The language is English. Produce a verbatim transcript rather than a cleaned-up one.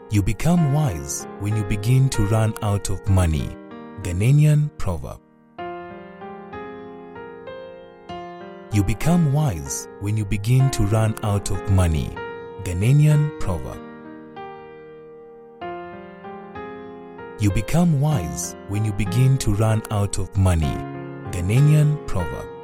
You become wise when you begin to run out of money. Ghanaian proverb. You become wise when you begin to run out of money. Ghanaian proverb. You become wise when you begin to run out of money. Ghanaian proverb.